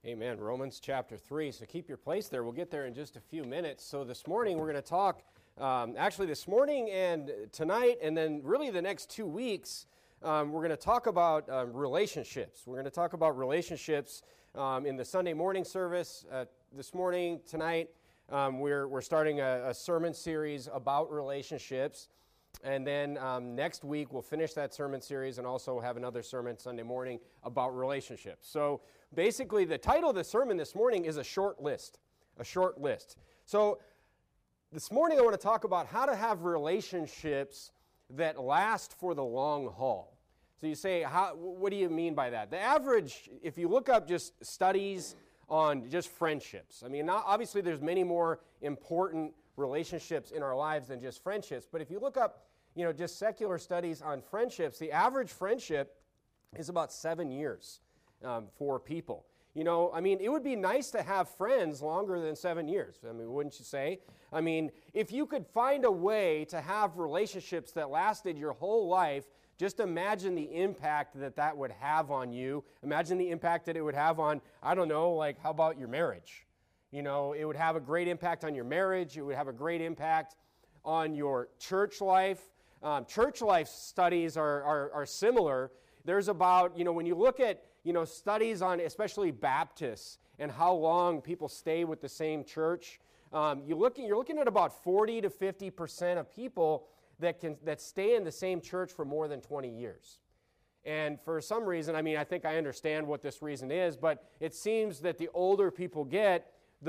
Amen. Romans chapter 3. So keep your place there. We'll get there in just a few minutes. So this morning we're going to talk, actually this morning and tonight, and then really the next 2 weeks, we're going to talk about relationships. We're going to talk about relationships in the Sunday morning service. This morning, tonight, we're starting a sermon series about relationships. And then next week, we'll finish that sermon series and also have another sermon Sunday morning about relationships. So basically, the title of the sermon this morning is a short list. A short list. So this morning, I want to talk about how to have relationships that last for the long haul. So you say, what do you mean by that? The average, if you look up just studies on just friendships, I mean, obviously there's many more important relationships in our lives than just friendships. But if you look up, just secular studies on friendships, the average friendship is about 7 years for people. It would be nice to have friends longer than 7 years. Wouldn't you say? If you could find a way to have relationships that lasted your whole life, just imagine the impact that would have on you. Imagine the impact that it would have on, how about your marriage? It would have a great impact on your marriage. It would have a great impact on your church life. Church life studies are similar. There's about, when you look at, studies on especially Baptists and how long people stay with the same church, you're looking at about 40 to 50% of people that stay in the same church for more than 20 years. And for some reason, I think I understand what this reason is, but it seems that the older people get,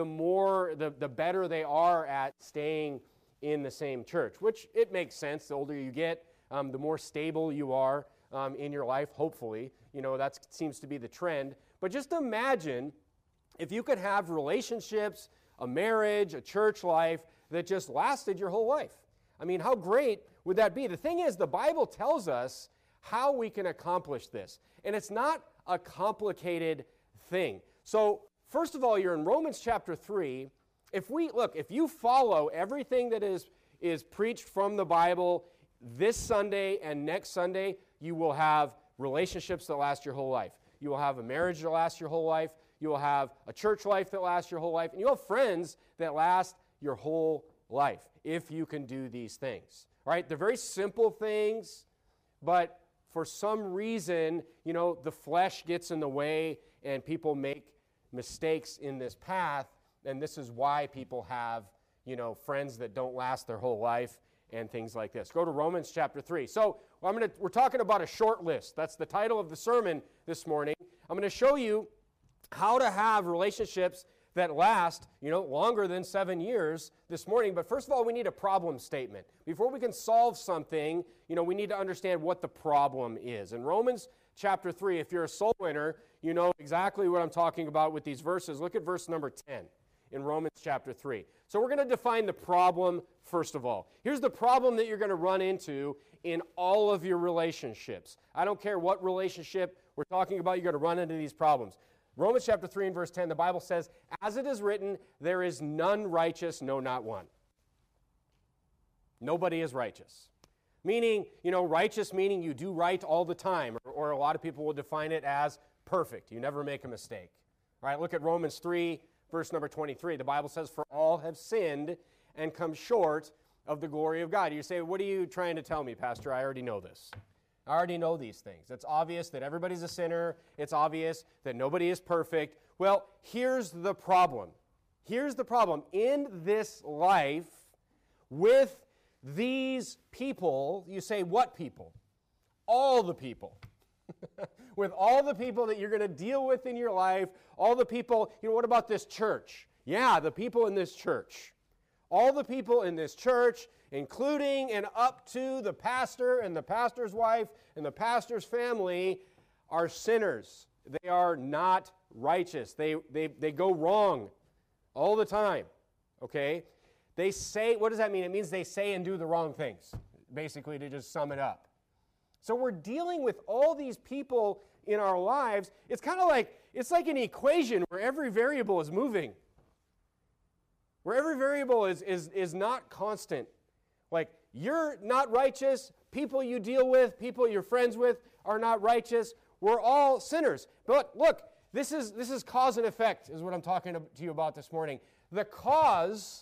the better they are at staying in the same church, which it makes sense. The older you get, the more stable you are in your life, hopefully. That seems to be the trend. But just imagine if you could have relationships, a marriage, a church life that just lasted your whole life. How great would that be? The thing is, the Bible tells us how we can accomplish this. And it's not a complicated thing. So, first of all, you're in Romans chapter 3. If you follow everything that is preached from the Bible this Sunday and next Sunday, you will have relationships that last your whole life. You will have a marriage that lasts your whole life. You will have a church life that lasts your whole life. And you'll have friends that last your whole life if you can do these things. All right? They're very simple things, but for some reason, the flesh gets in the way and people make mistakes in this path, and this is why people have, friends that don't last their whole life and things like this. Go to Romans chapter 3. So we're talking about a short list. That's the title of the sermon this morning. I'm going to show you how to have relationships that last, longer than 7 years this morning. But first of all, we need a problem statement. Before we can solve something, we need to understand what the problem is. In Romans chapter 3, if you're a soul winner, you know exactly what I'm talking about with these verses. Look at verse number 10 in Romans chapter 3. So we're going to define the problem first of all. Here's the problem that you're going to run into in all of your relationships. I don't care what relationship we're talking about, you're going to run into these problems. Romans chapter 3 and verse 10, the Bible says, "As it is written, there is none righteous, no, not one." Nobody is righteous. Meaning, righteous meaning you do right all the time, or a lot of people will define it as perfect. You never make a mistake. All right, look at Romans 3, verse number 23. The Bible says, "For all have sinned and come short of the glory of God." You say, what are you trying to tell me, Pastor? I already know this. I already know these things. It's obvious that everybody's a sinner. It's obvious that nobody is perfect. Well, here's the problem. Here's the problem. In this life, with these people, you say, what people? All the people. With all the people that you're going to deal with in your life, all the people, what about this church? Yeah, the people in this church. All the people in this church, including and up to the pastor and the pastor's wife and the pastor's family, are sinners. They are not righteous. They go wrong all the time. Okay? They say, what does that mean? It means they say and do the wrong things, basically, to just sum it up. So we're dealing with all these people in our lives. It's kind of like, it's like an equation where every variable is moving. Where every variable is not constant. Like, you're not righteous, people you deal with, people you're friends with are not righteous. We're all sinners. But look, This is cause and effect is what I'm talking to you about this morning. The cause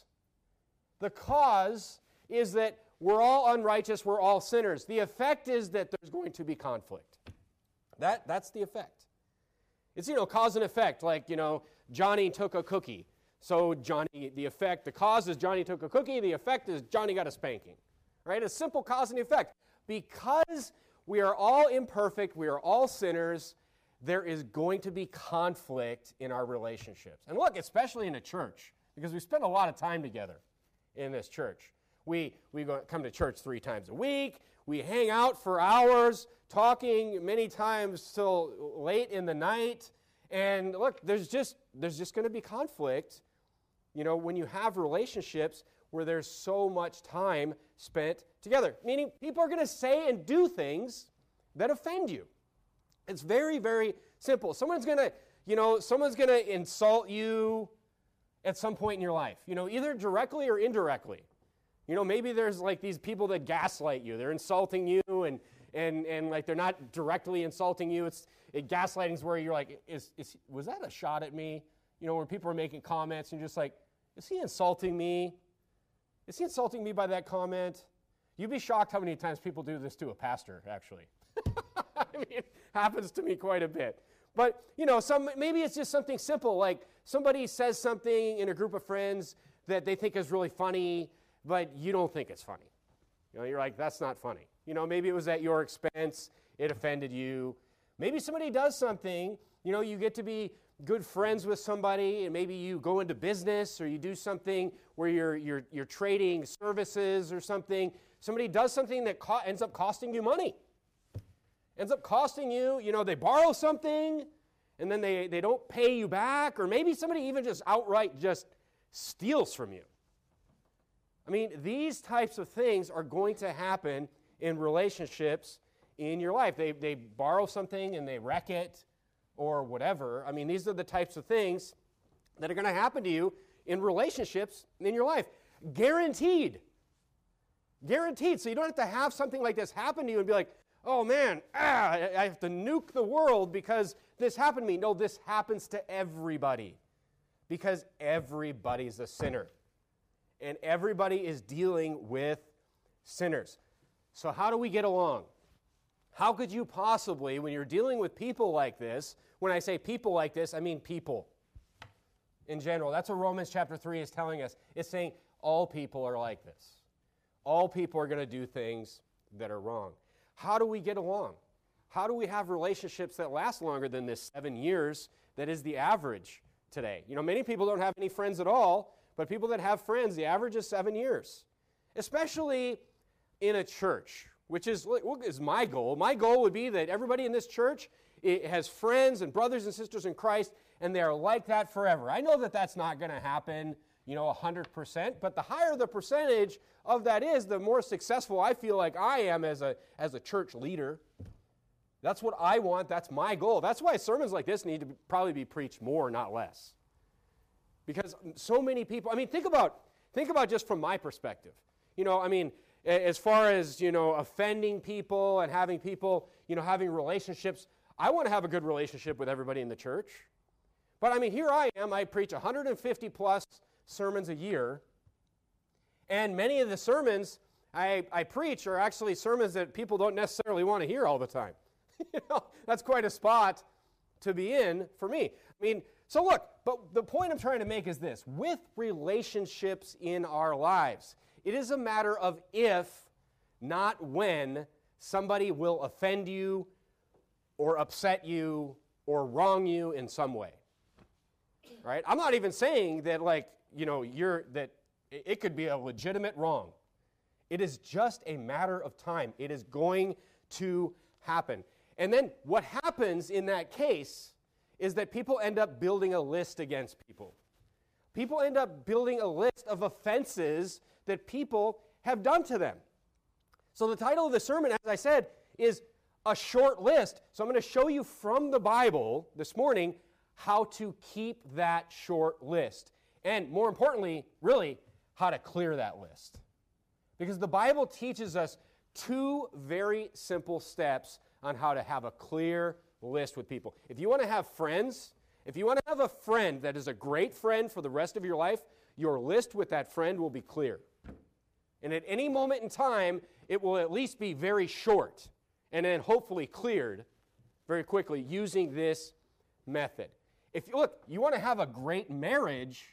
is that we're all unrighteous, we're all sinners. The effect is that there's going to be conflict. That's the effect. It's, cause and effect, like, Johnny took a cookie. So the cause is Johnny took a cookie, the effect is Johnny got a spanking. Right? A simple cause and effect. Because we are all imperfect, we are all sinners, there is going to be conflict in our relationships. And look, especially in a church, because we spend a lot of time together in this church. We come to church 3 times a week. We hang out for hours, talking many times till late in the night. And look, there's just going to be conflict, when you have relationships where there's so much time spent together. Meaning people are going to say and do things that offend you. It's very, very simple. Someone's going to insult you at some point in your life, either directly or indirectly. Maybe there's like these people that gaslight you. They're insulting you and like they're not directly insulting you. Gaslighting is where you're like, was that a shot at me? Where people are making comments and you're just like, is he insulting me? Is he insulting me by that comment? You'd be shocked how many times people do this to a pastor, actually. I mean, it happens to me quite a bit. But, maybe it's just something simple, like somebody says something in a group of friends that they think is really funny, but you don't think it's funny. You're like, that's not funny. Maybe it was at your expense, it offended you. Maybe somebody does something, you get to be good friends with somebody, and maybe you go into business or you do something where you're trading services or something. Somebody does something that ends up costing you money. Ends up costing you, they borrow something and then they don't pay you back, or maybe somebody even just outright just steals from you. I mean, these types of things are going to happen in relationships in your life. They borrow something and they wreck it or whatever. I mean, these are the types of things that are going to happen to you in relationships in your life. Guaranteed. Guaranteed. So you don't have to have something like this happen to you and be like, oh man, I have to nuke the world because this happened to me. No, this happens to everybody because everybody's a sinner. And everybody is dealing with sinners. So how do we get along? How could you possibly, when you're dealing with people like this, when I say people like this, I mean people in general. That's what Romans chapter 3 is telling us. It's saying all people are like this. All people are going to do things that are wrong. How do we get along? How do we have relationships that last longer than this 7 years that is the average today? Many people don't have any friends at all, but people that have friends, the average is 7 years. Especially in a church, which is my goal. My goal would be that everybody in this church has friends and brothers and sisters in Christ, and they are like that forever. I know that that's not going to happen, 100%, but the higher the percentage of that is, the more successful I feel like I am as a church leader. That's what I want. That's my goal. That's why sermons like this need to probably be preached more, not less. Because so many people, think about just from my perspective. As far as, offending people and having people, having relationships, I want to have a good relationship with everybody in the church. But here I am, I preach 150 plus sermons a year, and many of the sermons I preach are actually sermons that people don't necessarily want to hear all the time. That's quite a spot to be in for me. So look, but the point I'm trying to make is this. With relationships in our lives, it is a matter of if, not when, somebody will offend you or upset you or wrong you in some way. Right? I'm not even saying that that it could be a legitimate wrong. It is just a matter of time. It is going to happen. And then what happens in that case is that people end up building a list against people. People end up building a list of offenses that people have done to them. So the title of the sermon, as I said, is a short list. So I'm going to show you from the Bible this morning how to keep that short list. And more importantly, really, how to clear that list. Because the Bible teaches us 2 very simple steps on how to have a clear list with people. If you want to have friends, If you want to have a friend that is a great friend for the rest of your life, your list with that friend will be clear. And at any moment in time, it will at least be very short and then hopefully cleared very quickly using this method. If you want to have a great marriage,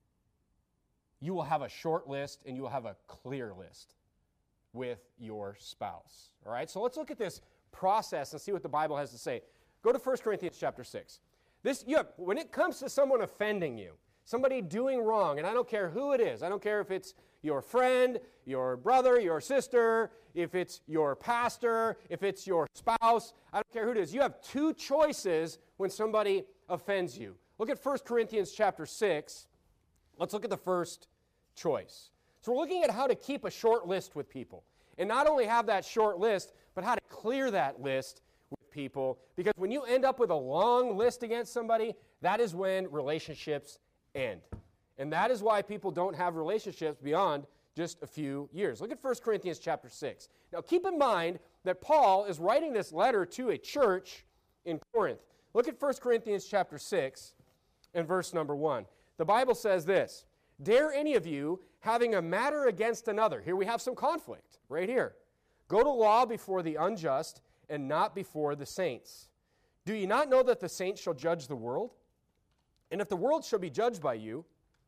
you will have a short list and you will have a clear list with your spouse. All right, so let's look at this process and see what the Bible has to say. Go to 1 Corinthians chapter 6. When it comes to someone offending you, somebody doing wrong, and I don't care who it is, I don't care if it's your friend, your brother, your sister, if it's your pastor, if it's your spouse, I don't care who it is. You have two choices when somebody offends you. Look at 1 Corinthians chapter 6. Let's look at the first choice. So we're looking at how to keep a short list with people. And not only have that short list, but how to clear that list with people. Because when you end up with a long list against somebody, that is when relationships end. And that is why people don't have relationships beyond just a few years. Look at 1 Corinthians chapter 6. Now keep in mind that Paul is writing this letter to a church in Corinth. Look at 1 Corinthians chapter 6 and verse number 1. The Bible says this, "Dare any of you, having a matter against another," here we have some conflict, right here, "go to law before the unjust and not before the saints. Do ye not know that the saints shall judge the world? And if the world shall be judged by you,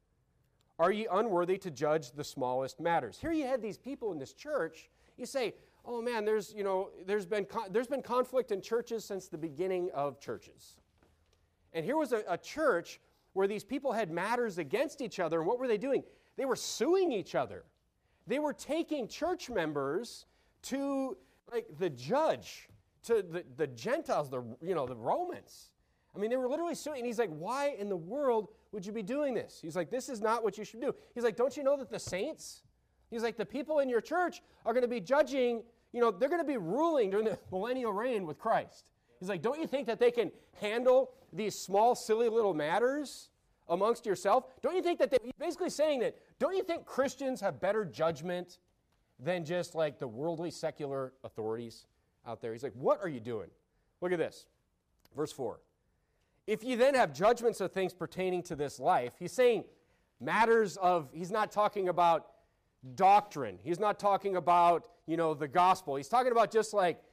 are ye unworthy to judge the smallest matters?" Here you had these people in this church. You say, "Oh man, there's been conflict in churches since the beginning of churches." And here was a church where these people had matters against each other. And what were they doing? They were suing each other. They were taking church members to the judge, to the Gentiles, the Romans. I mean, they were literally suing. And he's like, "Why in the world would you be doing this?" He's like, "This is not what you should do." He's like, "Don't you know that the saints," he's like, "the people in your church are going to be judging, they're going to be ruling during the millennial reign with Christ." He's like, "Don't you think that they can handle these small, silly little matters amongst yourself? Don't you think that he's basically saying that, don't you think Christians have better judgment than just like the worldly secular authorities out there?" He's like, "What are you doing?" Look at this. Verse 4. "If you then have judgments of things pertaining to this life," he's saying matters of, he's not talking about doctrine. He's not talking about, the gospel. He's talking about just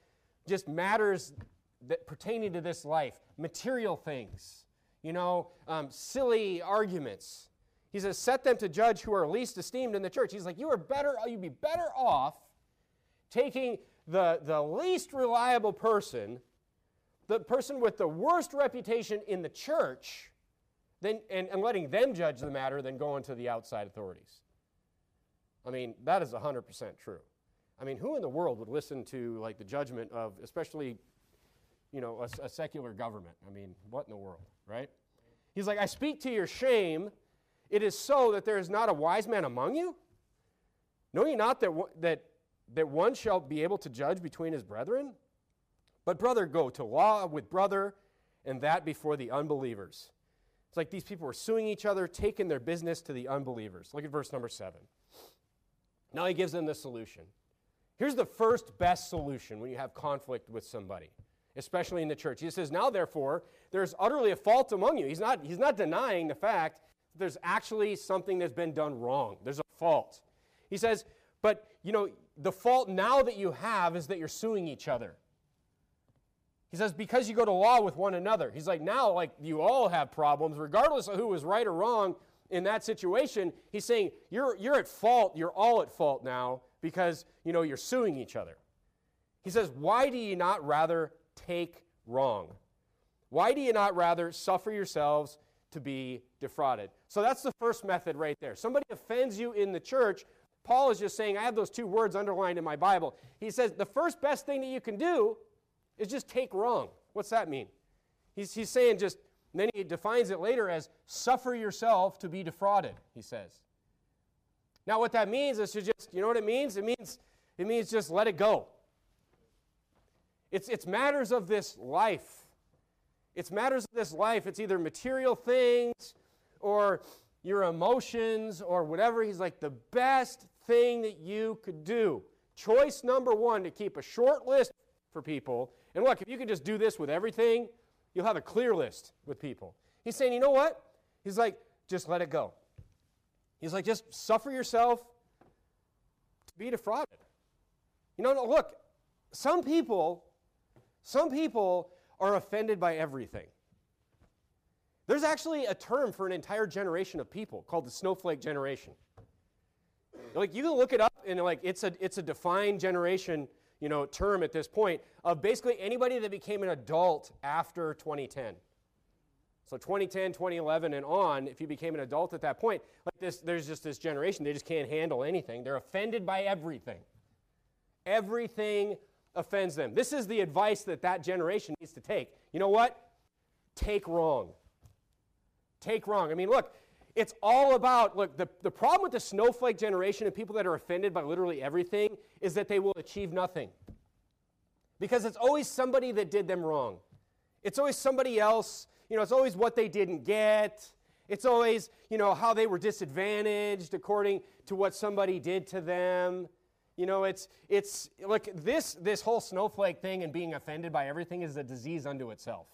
matters that pertaining to this life, material things, silly arguments. He says, "Set them to judge who are least esteemed in the church." He's like, you'd be better off taking the least reliable person, the person with the worst reputation in the church, and letting them judge the matter than going to the outside authorities. I mean, that is 100% true. I mean, who in the world would listen to the judgment of, especially, a secular government? I mean, what in the world, right? He's like, "I speak to your shame. It is so that there is not a wise man among you. Know ye not that one shall be able to judge between his brethren? But brother, go to law with brother, and that before the unbelievers." It's like these people were suing each other, taking their business to the unbelievers. Look at verse number 7. Now he gives them the solution. Here's the first best solution when you have conflict with somebody, especially in the church. He says, "Now therefore, there's utterly a fault among you." He's not denying the fact that there's actually something that's been done wrong. There's a fault. He says, but the fault now that you have is that you're suing each other. He says, because you go to law with one another. He's like, now, you all have problems, regardless of who was right or wrong in that situation. He's saying, you're at fault, you're all at fault now, because, you're suing each other. He says, "Why do you not rather take wrong? Why do you not rather suffer yourselves to be defrauded?" So that's the first method right there. Somebody offends you in the church. Paul is just saying, I have those two words underlined in my Bible. He says, the first best thing that you can do is just take wrong. What's that mean? He's saying then he defines it later as suffer yourself to be defrauded, he says. Now what that means is to just, you know what it means? It means just let it go. It's matters of this life. It's matters of this life. It's either material things or your emotions or whatever. He's like, the best thing that you could do. Choice number one, to keep a short list for people. And look, if you could just do this with everything, you'll have a clear list with people. He's saying, you know what? He's like, just let it go. He's like, just suffer yourself to be defrauded. No, look, some people are offended by everything. There's actually a term for an entire generation of people called the snowflake generation. Like, you can look it up, and like it's a defined generation, term at this point of basically anybody that became an adult after 2010. So 2010, 2011, and on, if you became an adult at that point, like this, there's just this generation, they just can't handle anything. They're offended by everything. Everything offends them. This is the advice that generation needs to take. You know what? Take wrong. Take wrong. I mean, look, it's all about, the problem with the snowflake generation and people that are offended by literally everything is that they will achieve nothing. Because it's always somebody that did them wrong. It's always somebody else. It's always what they didn't get. It's always, how they were disadvantaged according to what somebody did to them. It's like this whole snowflake thing and being offended by everything is a disease unto itself.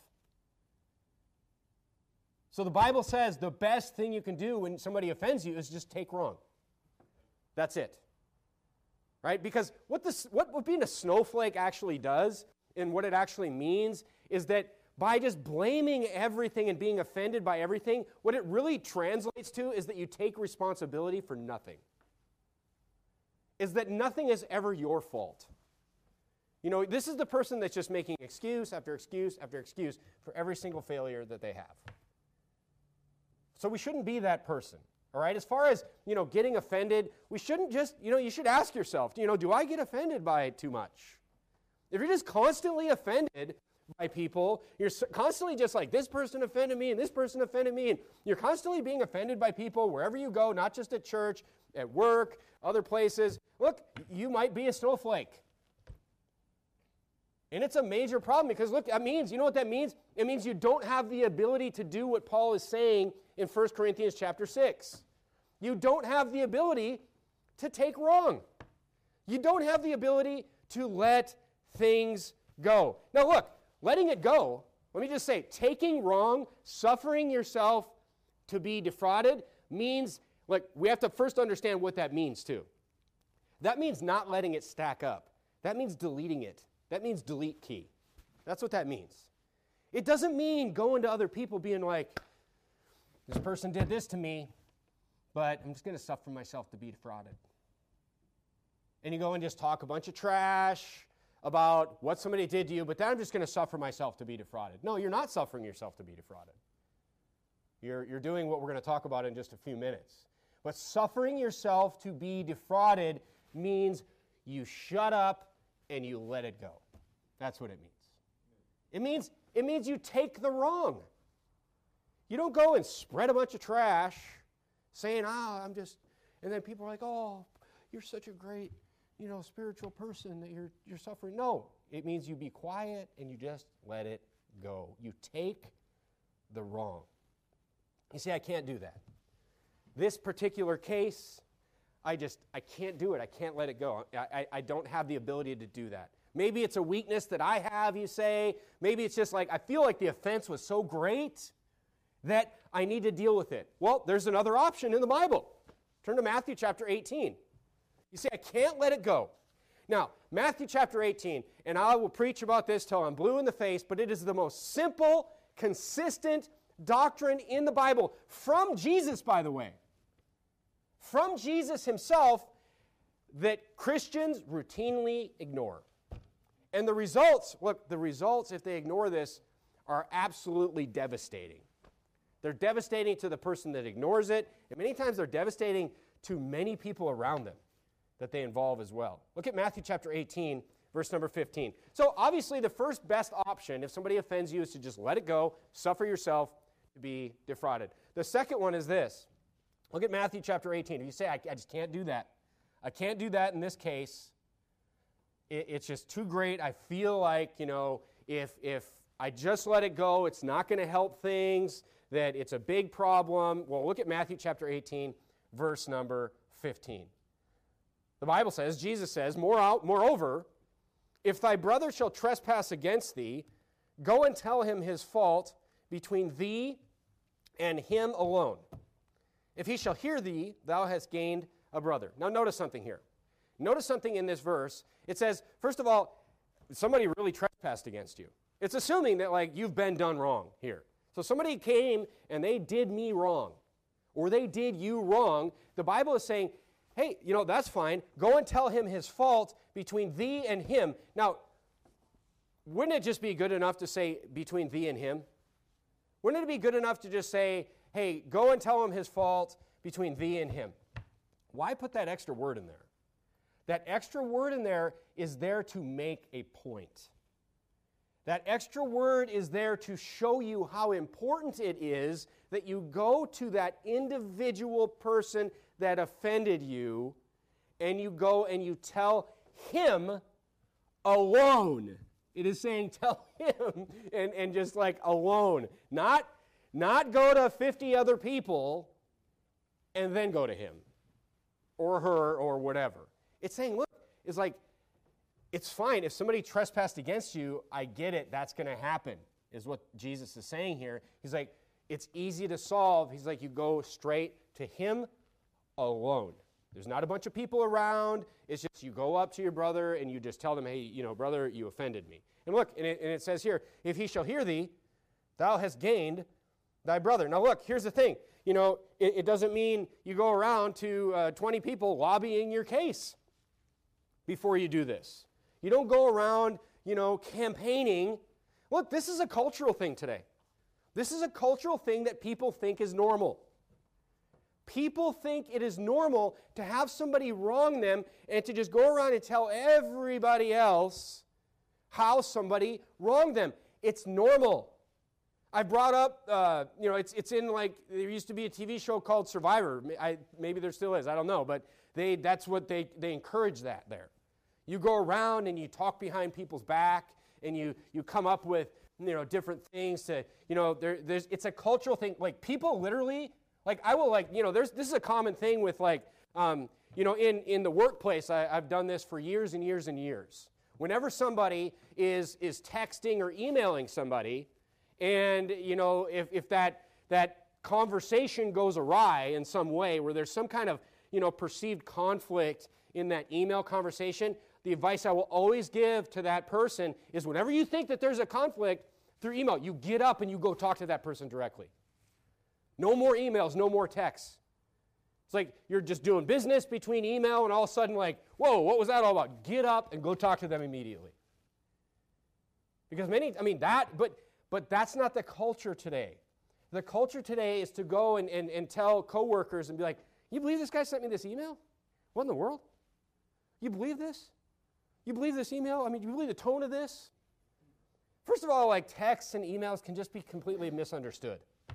So the Bible says the best thing you can do when somebody offends you is just take wrong. That's it. Right? Because what being a snowflake actually does and what it actually means is that by just blaming everything and being offended by everything, what it really translates to is that you take responsibility for nothing. Is that nothing is ever your fault. This is the person that's just making excuse after excuse after excuse for every single failure that they have. So we shouldn't be that person, all right? As far as, getting offended, we shouldn't just, you should ask yourself, do I get offended by it too much? If you're just constantly offended by people, you're constantly just like, this person offended me and this person offended me, and you're constantly being offended by people wherever you go, not just at church, at work, other places. Look, you might be a snowflake. And it's a major problem because, look, that means, you know what that means? It means you don't have the ability to do what Paul is saying in 1 Corinthians chapter 6. You don't have the ability to take wrong. You don't have the ability to let things go. Now, look, letting it go, let me just say, taking wrong, suffering yourself to be defrauded means, we have to first understand what that means, too. That means not letting it stack up. That means deleting it. That means delete key. That's what that means. It doesn't mean going to other people being like, this person did this to me, but I'm just going to suffer myself to be defrauded. And you go and just talk a bunch of trash about what somebody did to you, but then I'm just going to suffer myself to be defrauded. No, you're not suffering yourself to be defrauded. You're doing what we're going to talk about in just a few minutes. But suffering yourself to be defrauded means you shut up and you let it go. That's what it means. It means you take the wrong. You don't go and spread a bunch of trash saying, I'm just, and then people are like, oh, you're such a great, spiritual person that you're suffering. No, it means you be quiet and you just let it go. You take the wrong. You see, I can't do that. This particular case, I can't do it. I can't let it go. I don't have the ability to do that. Maybe it's a weakness that I have, you say. Maybe it's just like, I feel like the offense was so great that I need to deal with it. Well, there's another option in the Bible. Turn to Matthew chapter 18. You say, I can't let it go. Now, Matthew chapter 18, and I will preach about this till I'm blue in the face, but it is the most simple, consistent doctrine in the Bible. From Jesus, by the way. From Jesus himself, that Christians routinely ignore. And the results, if they ignore this, are absolutely devastating. They're devastating to the person that ignores it, and many times they're devastating to many people around them that they involve as well. Look at Matthew chapter 18, verse number 15. So obviously the first best option, if somebody offends you, is to just let it go, suffer yourself to be defrauded. The second one is this. Look at Matthew chapter 18. If you say, I just can't do that. I can't do that in this case. It's just too great. I feel like, if I just let it go, it's not going to help things, that it's a big problem. Well, look at Matthew chapter 18, verse number 15. The Bible says, Jesus says, moreover, if thy brother shall trespass against thee, go and tell him his fault between thee and him alone. If he shall hear thee, thou hast gained a brother. Now notice something here. Notice something in this verse. It says, first of all, somebody really trespassed against you. It's assuming that like you've been done wrong here. So somebody came and they did me wrong, or they did you wrong. The Bible is saying, hey, that's fine. Go and tell him his fault between thee and him. Now, wouldn't it just be good enough to say between thee and him? Wouldn't it be good enough to just say, hey, go and tell him his fault between thee and him? Why put that extra word in there? That extra word in there is there to make a point. That extra word is there to show you how important it is that you go to that individual person that offended you, and you go and you tell him alone. It is saying tell him and just like alone. Not go to 50 other people and then go to him or her or whatever. It's saying, look, it's like, it's fine. If somebody trespassed against you, I get it. That's going to happen, is what Jesus is saying here. He's like, it's easy to solve. He's like, you go straight to him alone. There's not a bunch of people around. It's just you go up to your brother and you just tell them, hey, brother, you offended me. And look, and it says here, if he shall hear thee, thou hast gained thy brother. Now look, here's the thing. It doesn't mean you go around to 20 people lobbying your case before you do this. You don't go around, campaigning. Look, this is a cultural thing today. This is a cultural thing that people think is normal. People think it is normal to have somebody wrong them and to just go around and tell everybody else how somebody wronged them. It's normal. I brought up, it's in like, there used to be a TV show called Survivor. Maybe there still is, I don't know, but that's what they encourage that there. You go around and you talk behind people's back and you come up with, different things to, it's a cultural thing. Like people literally, like I will like, this is a common thing with like, in the workplace, I've done this for years and years and years. Whenever somebody is texting or emailing somebody, and if that conversation goes awry in some way, where there's some kind of perceived conflict in that email conversation, the advice I will always give to that person is whenever you think that there's a conflict through email, you get up and you go talk to that person directly. No more emails, no more texts. It's like you're just doing business between email and all of a sudden like, whoa, what was that all about? Get up and go talk to them immediately. Because but that's not the culture today. The culture today is to go and tell coworkers and be like, you believe this guy sent me this email? What in the world? You believe this? You believe this email? Do you believe the tone of this? First of all, like texts and emails can just be completely misunderstood.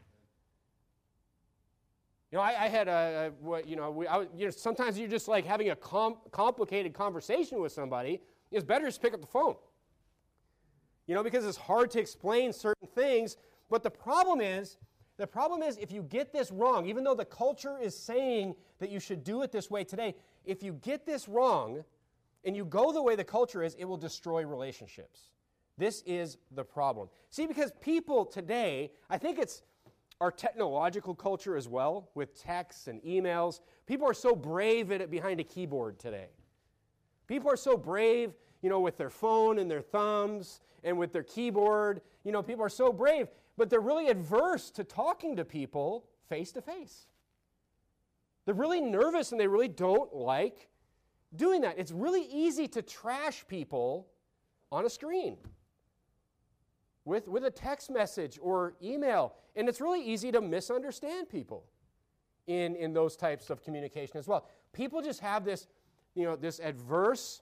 I had sometimes you're just like having a complicated conversation with somebody. It's better just pick up the phone. Because it's hard to explain certain things. But the problem is if you get this wrong, even though the culture is saying that you should do it this way today, if you get this wrong and you go the way the culture is, it will destroy relationships. This is the problem. See, because people today, I think it's our technological culture as well, with texts and emails. People are so brave behind a keyboard today. People are so brave, with their phone and their thumbs and with their keyboard. People are so brave, but they're really adverse to talking to people face to face. They're really nervous and they really don't like doing that. It's really easy to trash people on a screen with a text message or email. And it's really easy to misunderstand people in those types of communication as well. People just have this, this adverse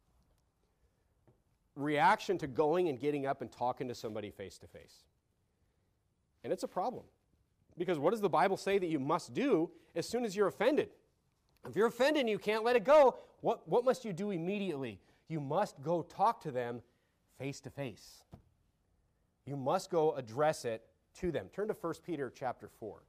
reaction to going and getting up and talking to somebody face to face. And it's a problem. Because what does the Bible say that you must do as soon as you're offended? If you're offended and you can't let it go, what must you do immediately? You must go talk to them face to face. You must go address it to them. Turn to 1 Peter chapter 4.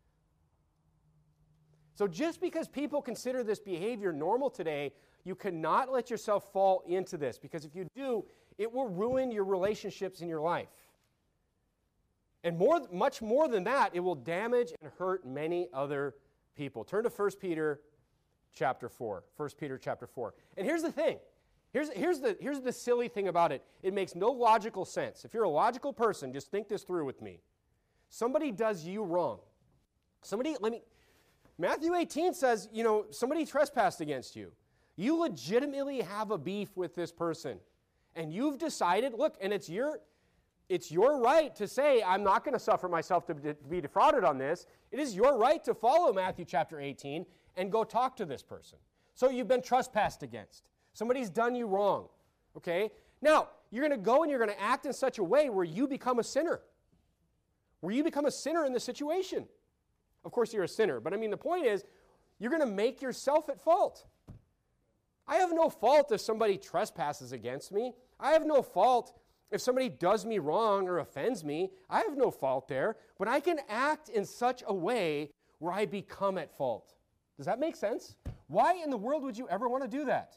So just because people consider this behavior normal today, you cannot let yourself fall into this, because if you do, it will ruin your relationships in your life. And much more than that, it will damage and hurt many other people. Turn to 1 Peter chapter 4. 1 Peter chapter 4. And here's the thing. Here's the silly thing about it. It makes no logical sense. If you're a logical person, just think this through with me. Somebody does you wrong. Matthew 18 says, somebody trespassed against you. You legitimately have a beef with this person. And you've decided, look, and it's your right to say, I'm not going to suffer myself to be defrauded on this. It is your right to follow Matthew chapter 18 and go talk to this person. So you've been trespassed against. Somebody's done you wrong. Okay? Now, you're going to go and you're going to act in such a way where you become a sinner. Where you become a sinner in the situation. Of course, you're a sinner. But the point is, you're going to make yourself at fault. I have no fault if somebody trespasses against me. I have no fault if somebody does me wrong or offends me. I have no fault there. But I can act in such a way where I become at fault. Does that make sense? Why in the world would you ever want to do that?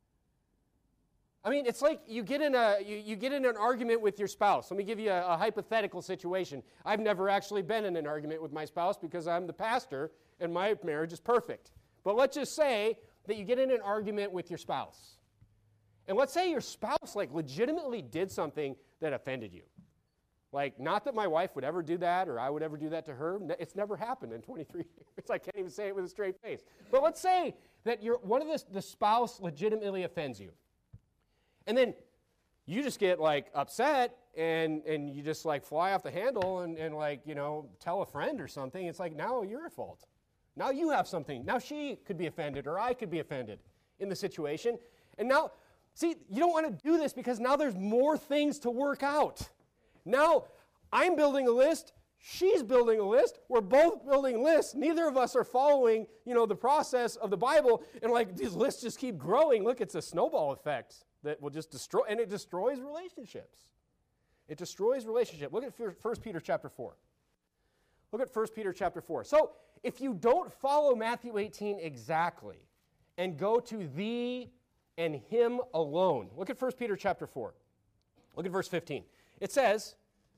It's like you get in an argument with your spouse. Let me give you a hypothetical situation. I've never actually been in an argument with my spouse because I'm the pastor and my marriage is perfect. But let's just say that you get in an argument with your spouse. And let's say your spouse legitimately did something that offended you. Not that my wife would ever do that or I would ever do that to her. It's never happened in 23 years. I can't even say it with a straight face. But let's say that one of the spouse legitimately offends you. And then you just get upset and you just fly off the handle and tell a friend or something. It's now you're at fault. Now you have something. Now she could be offended or I could be offended in the situation. And now, see, you don't want to do this because now there's more things to work out. Now I'm building a list. She's building a list. We're both building lists. Neither of us are following, the process of the Bible. And these lists just keep growing. Look, it's a snowball effect that will just destroy, and it destroys relationships. It destroys relationship. Look at 1 Peter chapter 4. Look at 1 Peter chapter 4. So if you don't follow Matthew 18 exactly and go to thee and him alone, look at 1 Peter chapter 4. Look at verse 15. It says,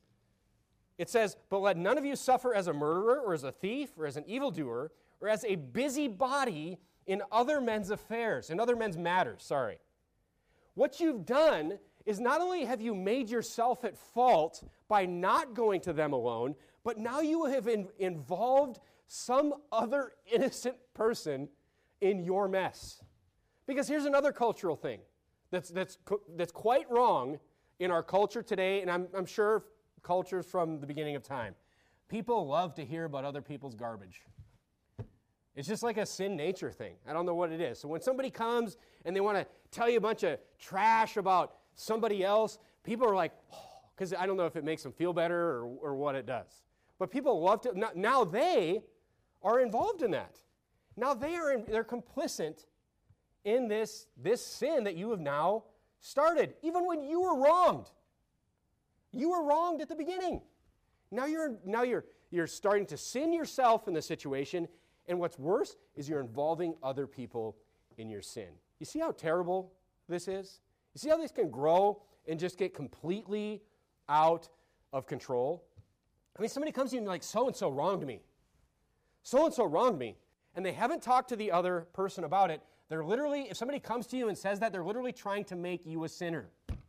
but let none of you suffer as a murderer or as a thief or as an evildoer or as a busybody in other men's affairs, in other men's matters, sorry. What you've done is not only have you made yourself at fault by not going to them alone, but now you have involved some other innocent person in your mess. Because here's another cultural thing that's quite wrong in our culture today, and I'm sure cultures from the beginning of time. People love to hear about other people's garbage. It's just like a sin nature thing. I don't know what it is. So when somebody comes and they want to tell you a bunch of trash about somebody else, people are like, because I don't know if it makes them feel better or what it does. But people love to, now they are involved in that. Now they're complicit in this sin that you have now started, even when you were wronged. You were wronged at the beginning. Now you're starting to sin yourself in the situation, and what's worse is you're involving other people in your sin. You see how terrible this is? You see how this can grow and just get completely out of control? Somebody comes to you and like, so-and-so wronged me. So-and-so wronged me. And they haven't talked to the other person about it. They're literally, if somebody comes to you and says that, they're literally trying to make you a sinner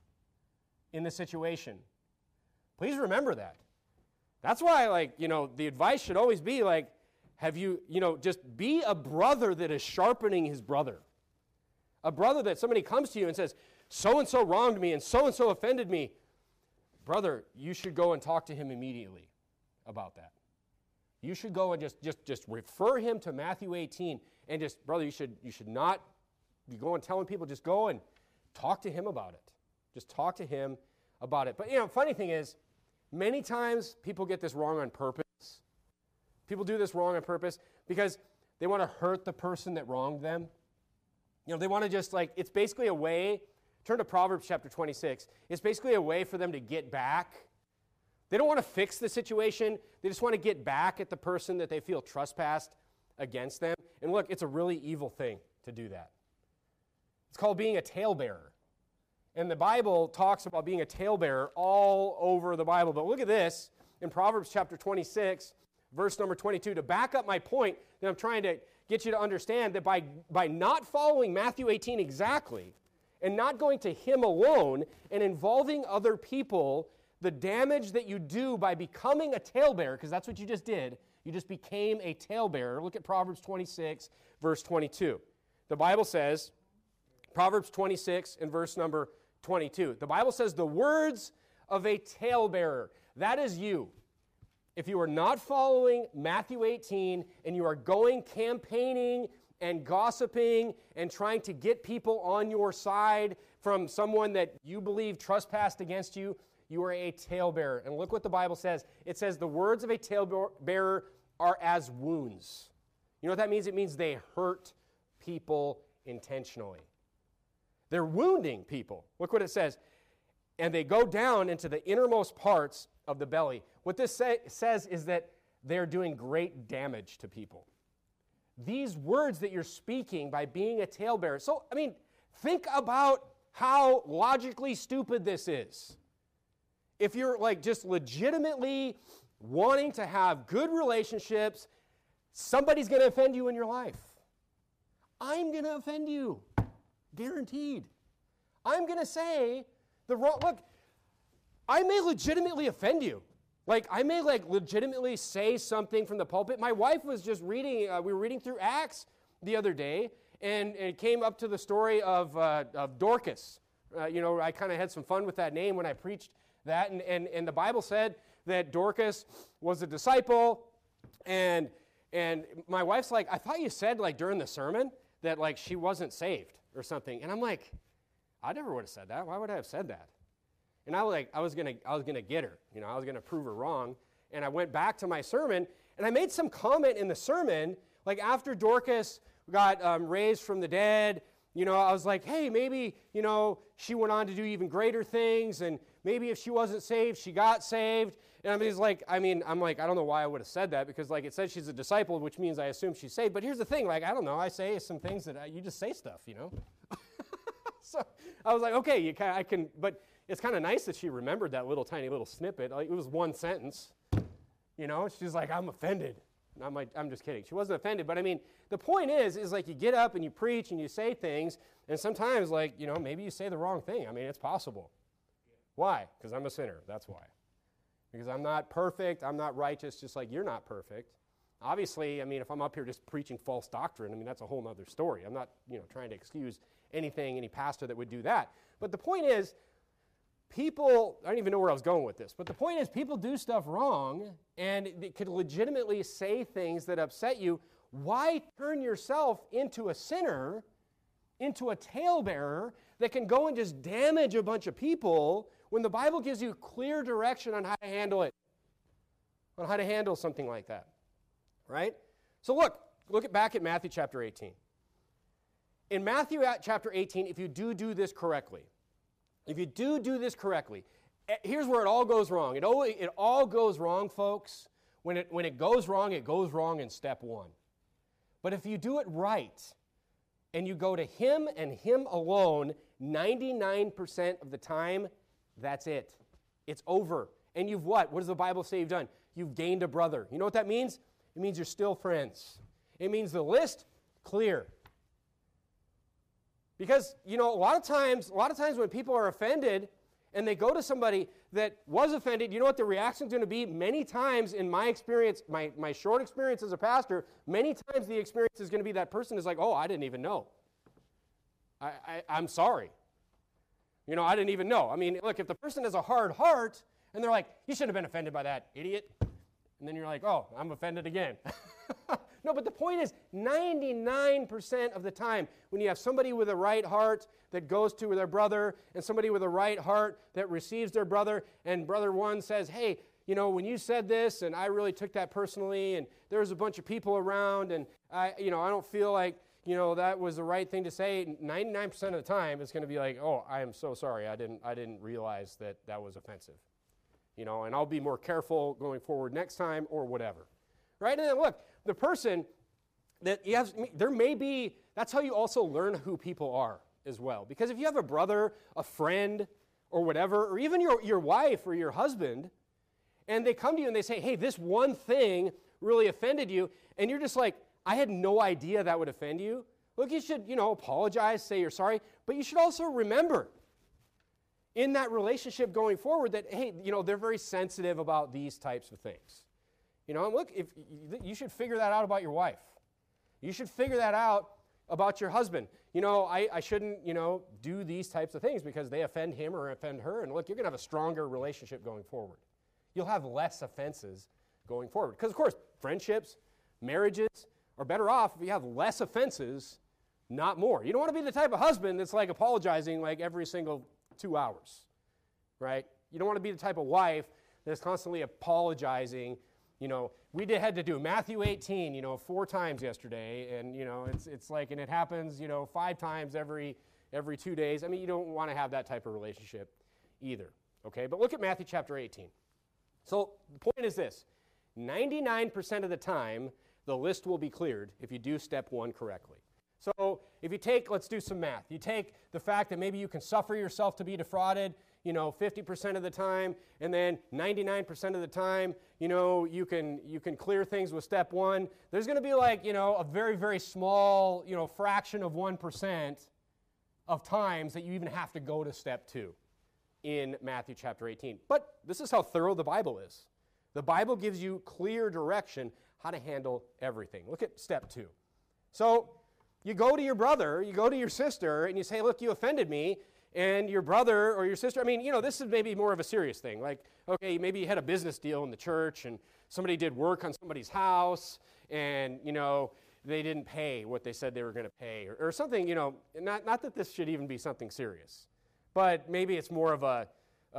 in the situation. Please remember that. That's why, the advice should always be just be a brother that is sharpening his brother. A brother that somebody comes to you and says, so-and-so wronged me and so-and-so offended me. Brother, you should go and talk to him immediately about that. You should go and just refer him to Matthew 18 and brother, you should not be going telling people, just go and talk to him about it. Just talk to him about it. But, funny thing is, many times people get this wrong on purpose. People do this wrong on purpose because they want to hurt the person that wronged them. They want to it's basically a way, turn to Proverbs chapter 26, it's basically a way for them to get back. They don't want to fix the situation. They just want to get back at the person that they feel trespassed against them. And look, it's a really evil thing to do that. It's called being a talebearer. And the Bible talks about being a talebearer all over the Bible. But look at this in Proverbs chapter 26, verse number 22, to back up my point that I'm trying to get you to understand that by not following Matthew 18 exactly and not going to him alone and involving other people, the damage that you do by becoming a talebearer, because that's what you just did, you just became a talebearer. Look at Proverbs 26, verse 22. The Bible says, Proverbs 26 and verse number 22, the Bible says, the words of a talebearer, that is you. If you are not following Matthew 18 and you are going campaigning and gossiping and trying to get people on your side from someone that you believe trespassed against you, you are a talebearer. And look what the Bible says. It says the words of a talebearer are as wounds. You know what that means? It means they hurt people intentionally. They're wounding people. Look what it says. And they go down into the innermost parts of the belly. What this says is that they're doing great damage to people. These words that you're speaking by being a talebearer. So, I mean, think about how logically stupid this is. If you're like just legitimately wanting to have good relationships, somebody's going to offend you in your life. I'm going to offend you. Guaranteed. I'm going to say the wrong, look, I may legitimately offend you. Like, I may legitimately say something from the pulpit. My wife was just reading, we were reading through Acts the other day, and it came up to the story of Dorcas. I kind of had some fun with that name when I preached that, and the Bible said that Dorcas was a disciple, and my wife's like, I thought you said, like, during the sermon that, like, she wasn't saved or something. And I'm like, I never would have said that. Why would I have said that? And I was gonna get her. I was gonna prove her wrong. And I went back to my sermon, and I made some comment in the sermon, like after Dorcas got raised from the dead. I was like, hey, maybe she went on to do even greater things, and maybe if she wasn't saved, she got saved. And I'm like, I don't know why I would have said that, because like it says she's a disciple, which means I assume she's saved. But here's the thing, like I don't know, I say some things that you just say stuff, So I was like, okay, I can, but it's kind of nice that she remembered that tiny little snippet. Like, it was one sentence, She's like, I'm offended. And I'm like, I'm just kidding. She wasn't offended, but I mean, the point is like you get up and you preach and you say things, and sometimes like, maybe you say the wrong thing. I mean, it's possible. Why? Because I'm a sinner. That's why. Because I'm not perfect. I'm not righteous, just like you're not perfect. Obviously, I mean, if I'm up here just preaching false doctrine, I mean, that's a whole other story. I'm not, trying to excuse any pastor that would do that. But the point is, people, I don't even know where I was going with this, but the point is people do stuff wrong, and it could legitimately say things that upset you. Why turn yourself into a sinner, into a talebearer that can go and just damage a bunch of people when the Bible gives you clear direction on how to handle it, on how to handle something like that, right? So look back at Matthew chapter 18. In Matthew chapter 18, if you do this correctly, here's where it all goes wrong. It all goes wrong, folks. When it goes wrong in step one. But if you do it right, and you go to Him and Him alone 99% of the time, that's it. It's over. And you've what? What does the Bible say you've done? You've gained a brother. You know what that means? It means you're still friends. It means the list, clear. Because, a lot of times when people are offended and they go to somebody that was offended, you know what the reaction is going to be? Many times in my experience, my short experience as a pastor, many times the experience is going to be that person is like, oh, I didn't even know. I'm sorry. I didn't even know. I mean, look, if the person has a hard heart and they're like, you shouldn't have been offended by that, idiot. And then you're like, oh, I'm offended again. No, but the point is 99% of the time when you have somebody with a right heart that goes to their brother and somebody with a right heart that receives their brother, and brother one says, hey, when you said this and I really took that personally and there was a bunch of people around and I don't feel like, that was the right thing to say, 99% of the time it's going to be like, oh, I am so sorry. I didn't realize that was offensive. And I'll be more careful going forward next time or whatever. Right? And then look, the person that you have, there may be, that's how you also learn who people are as well. Because if you have a brother, a friend, or whatever, or even your wife or your husband, and they come to you and they say, hey, this one thing really offended you, and you're just like, I had no idea that would offend you. Look, you should, apologize, say you're sorry, but you should also remember in that relationship going forward that, hey, they're very sensitive about these types of things. And look, if you should figure that out about your wife. You should figure that out about your husband. I shouldn't, do these types of things because they offend him or offend her. And look, you're going to have a stronger relationship going forward. You'll have less offenses going forward. Because, of course, friendships, marriages are better off if you have less offenses, not more. You don't want to be the type of husband that's like apologizing like every single 2 hours, right? You don't want to be the type of wife that's constantly apologizing. We had to do Matthew 18, 4 times yesterday, and, it's like, and it happens, 5 times every 2 days. I mean, you don't want to have that type of relationship either, okay? But look at Matthew chapter 18. So the point is this, 99% of the time, the list will be cleared if you do step 1 correctly. So if you take, let's do some math. You take the fact that maybe you can suffer yourself to be defrauded, 50% of the time, and then 99% of the time, you can clear things with step 1. There's going to be like, a very, very small, fraction of 1% of times that you even have to go to step 2 in Matthew chapter 18. But this is how thorough the Bible is. The Bible gives you clear direction how to handle everything. Look at step 2. So you go to your brother, you go to your sister, and you say, look, you offended me. And your brother or your sister, this is maybe more of a serious thing. Like, okay, maybe you had a business deal in the church and somebody did work on somebody's house and, they didn't pay what they said they were going to pay or something, not that this should even be something serious, but maybe it's more of a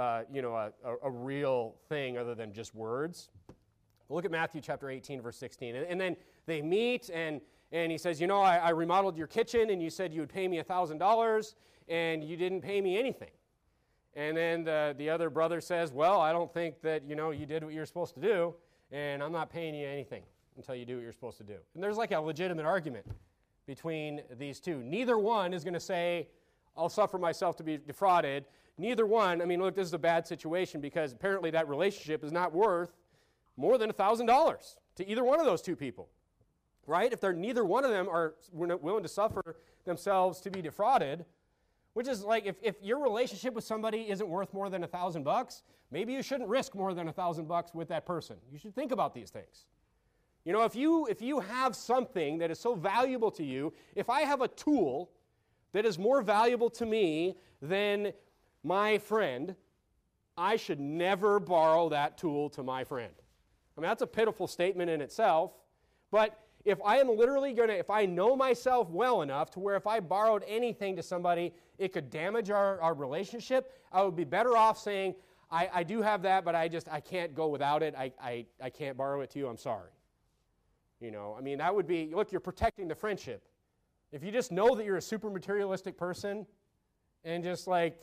real thing other than just words. Look at Matthew chapter 18, verse 16. And then they meet and he says, I remodeled your kitchen and you said you would pay me $1,000 and you didn't pay me anything. And then the other brother says, well, I don't think that, you did what you're supposed to do and I'm not paying you anything until you do what you're supposed to do. And there's like a legitimate argument between these two. Neither one is going to say, I'll suffer myself to be defrauded. Neither one, look, this is a bad situation because apparently that relationship is not worth more than $1,000 to either one of those two people. Right? If neither one of them are willing to suffer themselves to be defrauded, which is like if your relationship with somebody isn't worth more than $1,000, maybe you shouldn't risk more than $1,000 with that person. You should think about these things. If you have something that is so valuable to you, if I have a tool that is more valuable to me than my friend, I should never borrow that tool to my friend. That's a pitiful statement in itself, but if I am literally if I know myself well enough to where if I borrowed anything to somebody, it could damage our relationship, I would be better off saying, I do have that, but I can't go without it. I can't borrow it to you. I'm sorry. That would be, look, you're protecting the friendship. If you just know that you're a super materialistic person and just like,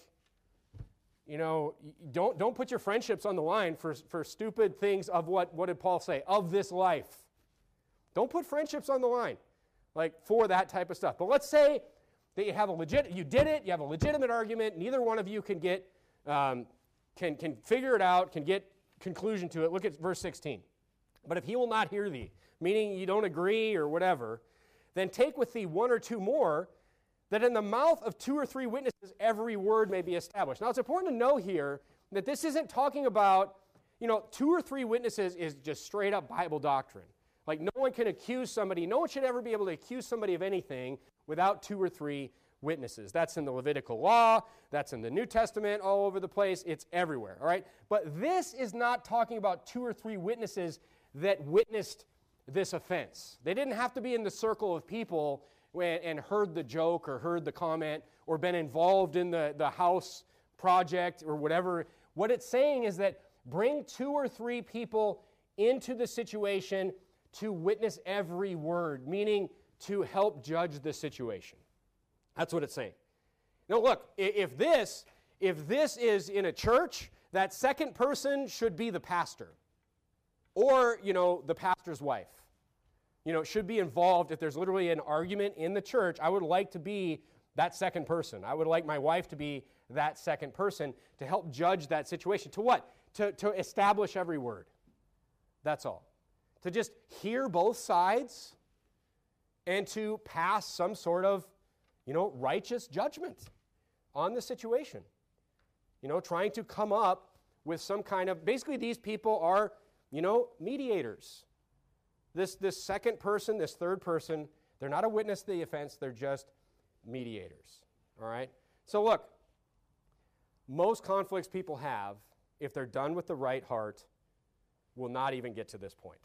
don't put your friendships on the line for stupid things of what did Paul say? Of this life. Don't put friendships on the line, like for that type of stuff. But let's say that you have you have a legitimate argument. Neither one of you can get, can figure it out, can get conclusion to it. Look at verse 16. But if he will not hear thee, meaning you don't agree or whatever, then take with thee 1 or 2 more, that in the mouth of 2 or 3 witnesses every word may be established. Now it's important to know here that this isn't talking about, 2 or 3 witnesses is just straight up Bible doctrine. Like no one can accuse somebody, no one should ever be able to accuse somebody of anything without 2 or 3 witnesses. That's in the Levitical law, that's in the New Testament, all over the place, it's everywhere, all right? But this is not talking about 2 or 3 witnesses that witnessed this offense. They didn't have to be in the circle of people and heard the joke or heard the comment or been involved in the house project or whatever. What it's saying is that bring 2 or 3 people into the situation to witness every word, meaning to help judge the situation. That's what it's saying. Now look, if this is in a church, that second person should be the pastor or, the pastor's wife. Should be involved. If there's literally an argument in the church, I would like to be that second person. I would like my wife to be that second person to help judge that situation. To what? to establish every word. That's all. To just hear both sides and to pass some sort of, righteous judgment on the situation. Trying to come up with some kind of, basically these people are, mediators. This second person, this third person, they're not a witness to the offense, they're just mediators. All right? So look, most conflicts people have, if they're done with the right heart, will not even get to this point.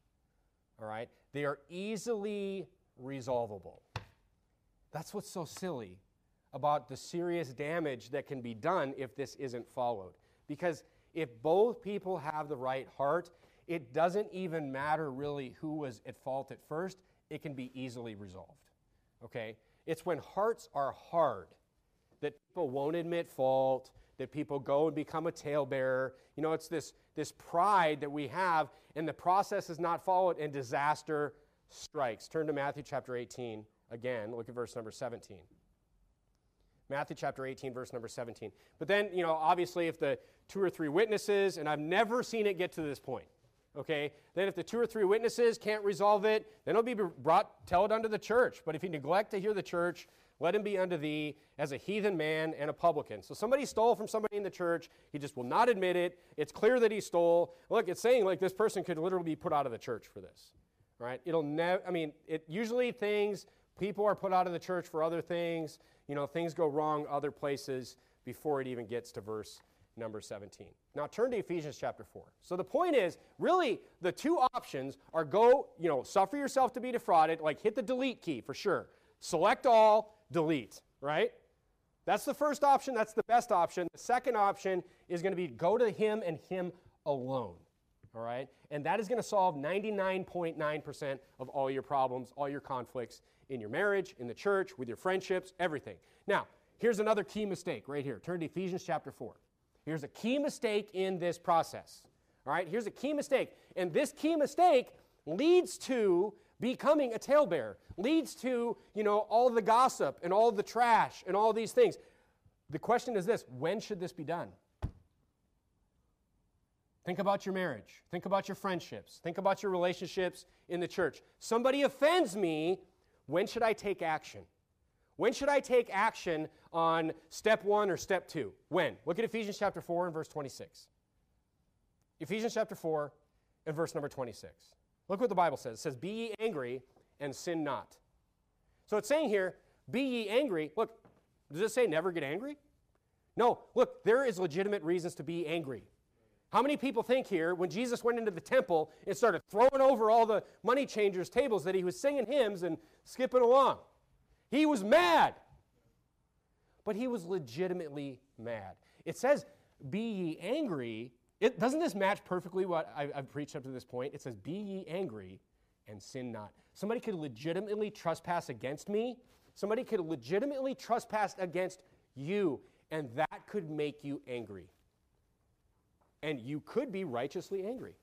All right? They are easily resolvable. That's what's so silly about the serious damage that can be done if this isn't followed. Because if both people have the right heart, it doesn't even matter really who was at fault at first. It can be easily resolved. Okay? It's when hearts are hard that people won't admit fault, that people go and become a talebearer. It's this pride that we have, and the process is not followed, and disaster strikes. Turn to Matthew chapter 18 again. Look at verse number 17. Matthew chapter 18, verse number 17. But then, obviously, if the 2 or 3 witnesses, and I've never seen it get to this point, okay, then if the 2 or 3 witnesses can't resolve it, then it'll be brought, tell it unto the church. But if you neglect to hear the church, let him be unto thee as a heathen man and a publican. So somebody stole from somebody in the church. He just will not admit it. It's clear that he stole. Look, it's saying like this person could literally be put out of the church for this. Right? Usually people are put out of the church for other things. Things go wrong other places before it even gets to verse number 17. Now turn to Ephesians chapter 4. So the point is, really, the 2 options are go, suffer yourself to be defrauded, like hit the delete key for sure. Select all, delete, right? That's the first option. That's the best option. The second option is going to be go to him and him alone, all right? And that is going to solve 99.9% of all your problems, all your conflicts in your marriage, in the church, with your friendships, everything. Now, here's another key mistake right here. Turn to Ephesians chapter 4. Here's a key mistake in this process, all right? Here's a key mistake. And this key mistake leads to becoming a talebearer, leads to, all the gossip and all the trash and all these things. The question is this: when should this be done? Think about your marriage. Think about your friendships. Think about your relationships in the church. Somebody offends me. When should I take action? When should I take action on step 1 or step 2? When? Look at Ephesians chapter 4 and verse 26. Ephesians chapter 4 and verse number 26. Look what the Bible says. It says, be ye angry and sin not. So it's saying here, be ye angry. Look, does it say never get angry? No, look, there is legitimate reasons to be angry. How many people think here, when Jesus went into the temple and started throwing over all the money changers' tables, that he was singing hymns and skipping along? He was mad. But he was legitimately mad. It says, be ye angry. Doesn't this match perfectly what I've preached up to this point? It says, be ye angry and sin not. Somebody could legitimately trespass against me. Somebody could legitimately trespass against you, and that could make you angry. And you could be righteously angry.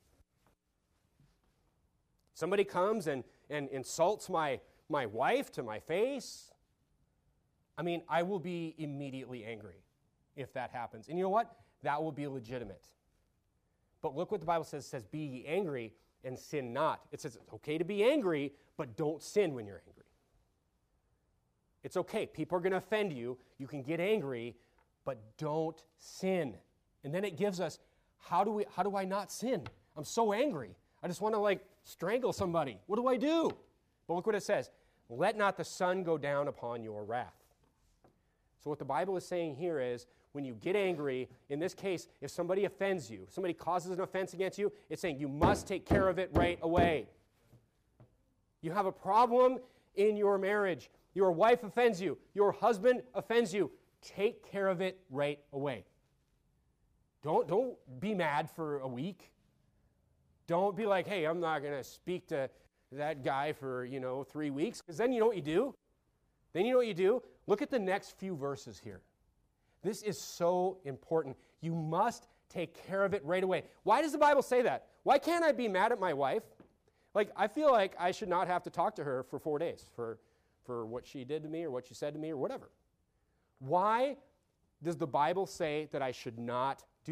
Somebody comes and insults my wife to my face. I will be immediately angry if that happens. And you know what? That will be legitimate. But look what the Bible says. It says, be ye angry and sin not. It says it's okay to be angry, but don't sin when you're angry. It's okay. People are going to offend you. You can get angry, but don't sin. And then it gives us, how do I not sin? I'm so angry. I just want to strangle somebody. What do I do? But look what it says. Let not the sun go down upon your wrath. So what the Bible is saying here is, when you get angry, in this case, if somebody offends you, somebody causes an offense against you, it's saying you must take care of it right away. You have a problem in your marriage. Your wife offends you. Your husband offends you. Take care of it right away. Don't be mad for a week. Don't be like, hey, I'm not going to speak to that guy for, 3 weeks. Because then you know what you do? Look at the next few verses here. This is so important. You must take care of it right away. Why does the Bible say that? Why can't I be mad at my wife? I feel like I should not have to talk to her for 4 days for what she did to me or what she said to me or whatever. Why does the Bible say that I should not do that?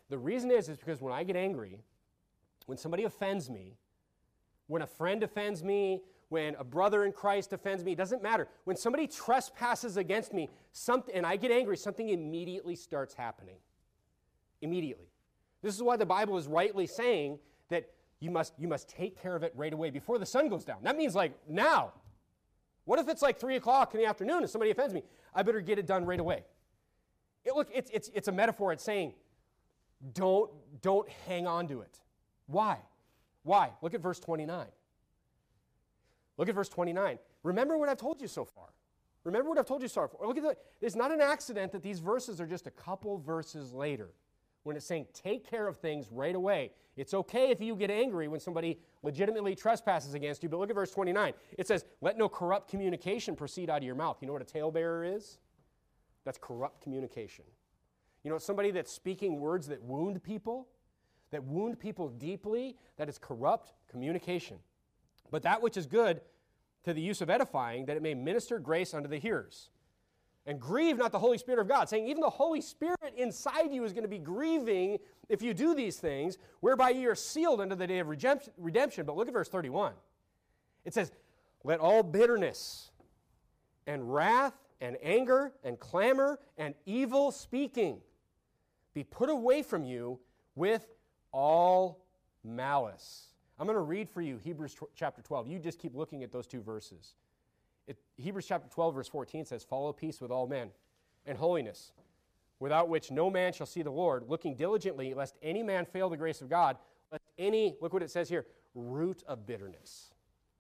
The reason is because when I get angry, when somebody offends me, when a friend offends me, when a brother in Christ offends me, it doesn't matter. When somebody trespasses against me, and I get angry, something immediately starts happening. Immediately. This is why the Bible is rightly saying that you must take care of it right away before the sun goes down. That means like now. What if it's like 3 o'clock in the afternoon and somebody offends me? I better get it done right away. It's a metaphor. It's saying, don't hang on to it. Why? Why? Look at verse 29. Look at verse 29. Remember what I've told you so far. Remember what I've told you so far. Look at that. It's not an accident that these verses are just a couple verses later when it's saying take care of things right away. It's okay if you get angry when somebody legitimately trespasses against you, but look at verse 29. It says, let no corrupt communication proceed out of your mouth. You know what a talebearer is? That's corrupt communication. You know, somebody that's speaking words that wound people deeply, that is corrupt communication. But that which is good to the use of edifying, that it may minister grace unto the hearers. And grieve not the Holy Spirit of God, saying even the Holy Spirit inside you is going to be grieving if you do these things, whereby ye are sealed unto the day of redemption. But look at verse 31. It says, let all bitterness and wrath and anger and clamor and evil speaking be put away from you with all malice. I'm going to read for you Hebrews chapter 12. You just keep looking at those two verses. Hebrews chapter 12, verse 14 says, follow peace with all men and holiness, without which no man shall see the Lord, looking diligently, lest any man fail the grace of God, lest any, look what it says here, root of bitterness,